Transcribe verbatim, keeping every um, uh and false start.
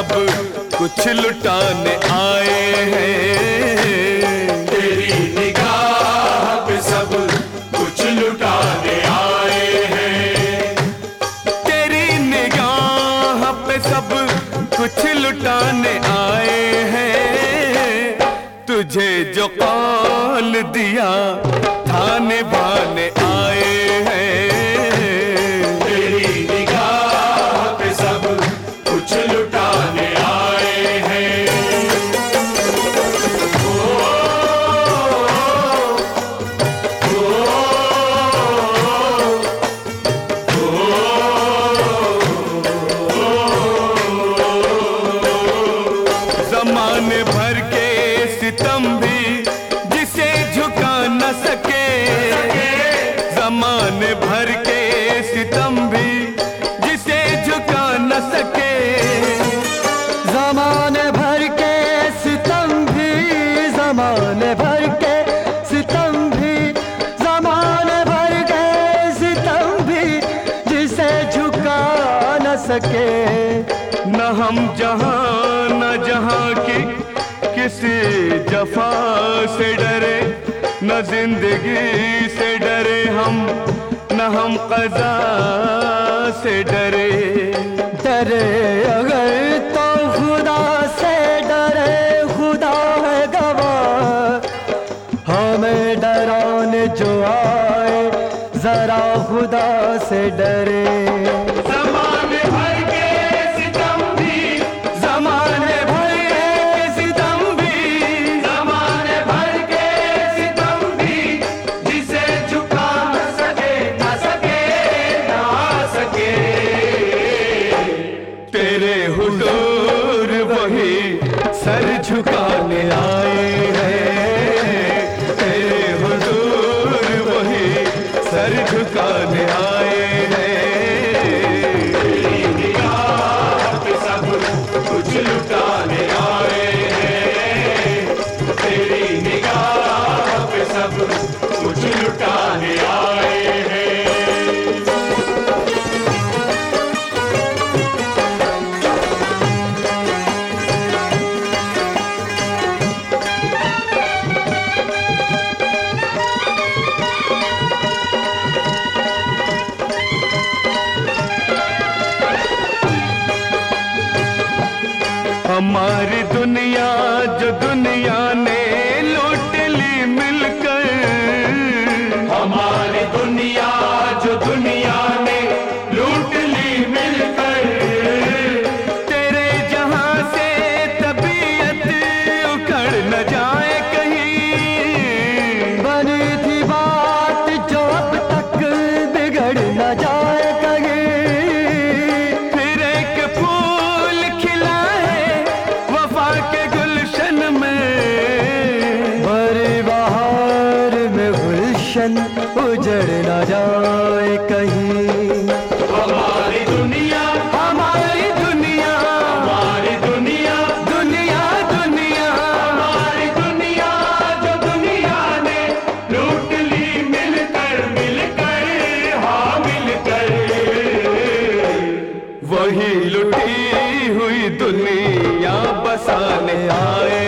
सब कुछ लुटाने आए हैं। तेरी निगाह पे सब कुछ लुटाने आए हैं। तेरी निगाह पे सब कुछ लुटाने आए हैं। तुझे जो कौल दिया था निभाने आए हैं। तेरी निगाह पे सब कुछ लुटाने आए हैं। ओ, ओ, ओ, ज़माने भर के सितम भी जिसे झुका न सके। ज़माने भर के सितम भी जिसे झुका न सके। ज़माने भर के सितम भी, ज़माने भर के सितम भी, ज़माने भर के सितम भी जिसे झुका न सके। न हम जहां न जहां की किसी जफा से डरे, न जिंदगी से डरे हम, न हम क़ज़ा से डरे। डरे अगर तो खुदा से डरे, खुदा है गवाह। हमें डराने जो आए जरा खुदा से डरे। ज़माने भर के सितम भी, ज़माने भर के सितम भी, ज़माने भर के सितम भी जिसे झुका न सके, न सके, न सके। तेरे हुजूर वही सर झुकाने आए हैं। तेरे हुजूर वही सर झुकाने आए हैं। तेरी निगाह पे सब कुछ लुटाने आए हैं। तेरी निगाह पे सब कुछ लुटाने आए हैं। हमारी दुनिया जो दुनिया ने लूट ली मिलकर। हमारी दुनिया जो दुनिया ने लूट ली मिलकर। तेरे जहां से तबीयत उखड़ न जाए कहीं। बनी थी बात जो अब तक बिगड़ न जाए कहीं। फिर एक फूल खिला है वफा के गुलशन में। भरी बहार में गुलशन उजड़ न जाए कहीं। हमारी दुनिया, हमारी दुनिया, हमारी दुनिया, दुनिया दुनिया, हमारी दुनिया जो दुनिया ने लूट ली मिलकर, मिलकर, हाँ मिलकर। वही लुटी हुई दुनिया बसाने आए